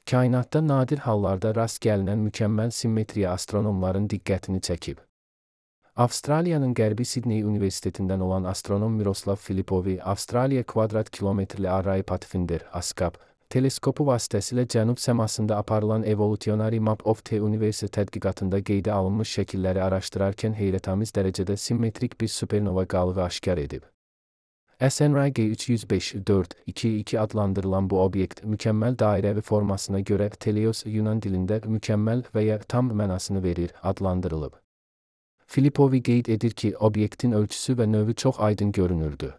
Kainatda nadir hallarda rast gəlinən mükəmməl simmetriya astronomların diqqətini çəkib. Avstraliyanın Qərbi Sidney Universitetindən olan astronom Miroslav Filipovi, Avstraliya kvadrat kilometrli Array Pathfinder (ASCAP) teleskopu vasitəsilə cənub səmasında aparılan Evolutionary Map of the Universe tədqiqatında qeydə alınmış şəkilləri araşdırarkən heyrətamiz dərəcədə simmetrik bir supernova qalığı aşkar edib. SNRG 305-422 adlandırılan bu obyekt, mükəmməl dairəvi formasına görə Teleios Yunan dilində mükəmməl və ya tam mənasını verir, adlandırılıb. Filipovi qeyd edir ki, obyektin ölçüsü və növü çox aydın görünürdü.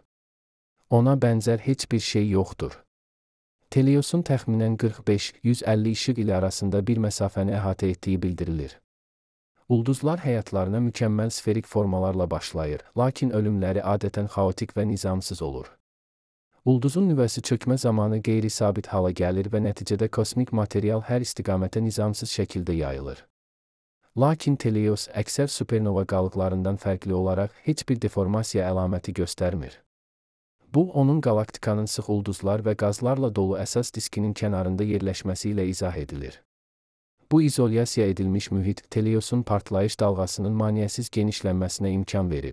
Ona bənzər heç bir şey yoxdur. Teleios'un təxminən 45-150 işıq ili arasında bir məsafəni əhatə etdiyi bildirilir. Ulduzlar həyatlarına mükəmməl sferik formalarla başlayır, lakin ölümləri adətən xaotik və nizamsız olur. Ulduzun nüvəsi çökmə zamanı qeyri-sabit hala gəlir və nəticədə kosmik material hər istiqamətə nizamsız şəkildə yayılır. Lakin Teleios əksər supernova qalıqlarından fərqli olaraq heç bir deformasiya əlaməti göstərmir. Bu, onun qalaktikanın sıx ulduzlar və qazlarla dolu əsas diskinin kənarında yerləşməsi ilə izah edilir. Bu izolyasiya edilmiş mühit Teleios'un partlayış dalğasının maneəsiz genişlənməsinə imkan verib.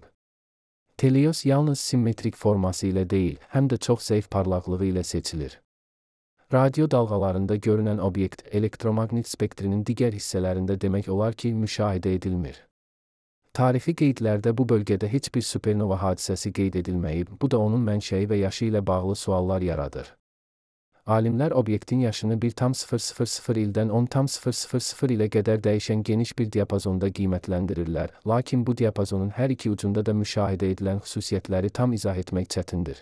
Teleios yalnız simmetrik forması ilə deyil, həm də çox zəif parlaqlığı ilə seçilir. Radio dalğalarında görünən obyekt elektromaqnit spektrinin digər hissələrində demək olar ki, müşahidə edilmir. Tarixi qeydlərdə bu bölgədə heç bir supernova hadisəsi qeyd edilməyib, bu da onun mənşəyi və yaşı ilə bağlı suallar yaradır. Alimlər obyektin yaşını 1,000 ildən 10,000 ilə qədər dəyişən geniş bir diapazonda qiymətləndirirlər, lakin bu diapazonun hər iki ucunda da müşahidə edilən xüsusiyyətləri tam izah etmək çətindir.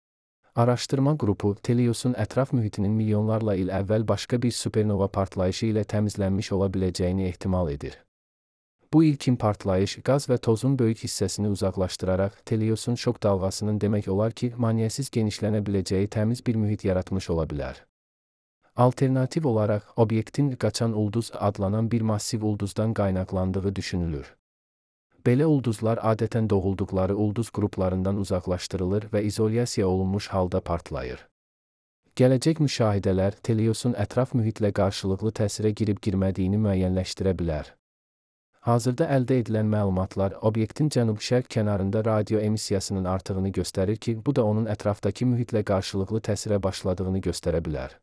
Araşdırma qrupu, Teleios'un ətraf mühitinin milyonlarla il əvvəl başqa bir supernova partlayışı ilə təmizlənmiş ola biləcəyini ehtimal edir. Bu ilkin partlayış, qaz və tozun böyük hissəsini uzaqlaşdıraraq, Teleios'un şok dalğasının demək olar ki, maneəsiz genişlənə biləcəyi təmiz bir mühit yaratmış ola bilər. Alternativ olaraq, obyektin qaçan ulduz adlanan bir massiv ulduzdan qaynaqlandığı düşünülür. Belə ulduzlar adətən doğulduqları ulduz qruplarından uzaqlaşdırılır və izolyasiya olunmuş halda partlayır. Gələcək müşahidələr Teleios'un ətraf mühitlə qarşılıqlı təsirə girib-girmədiyini müəyyənləşdirə bilər. Hazırda əldə edilən məlumatlar obyektin cənub-şərq kənarında radio emissiyasının artığını göstərir ki, bu da onun ətrafdakı mühitlə qarşılıqlı təsirə başladığını göstərə bilər.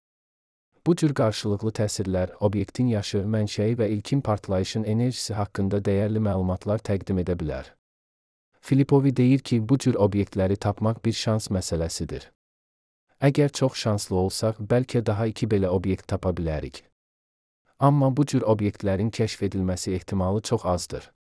Bu cür qarşılıqlı təsirlər obyektin yaşı, mənşəyi və ilkin partlayışın enerjisi haqqında dəyərli məlumatlar təqdim edə bilər. Filipovi deyir ki, bu cür obyektləri tapmaq bir şans məsələsidir. Əgər çox şanslı olsaq, bəlkə daha 2 belə obyekt tapa bilərik. Amma bu cür obyektlərin kəşf edilməsi ehtimalı çox azdır.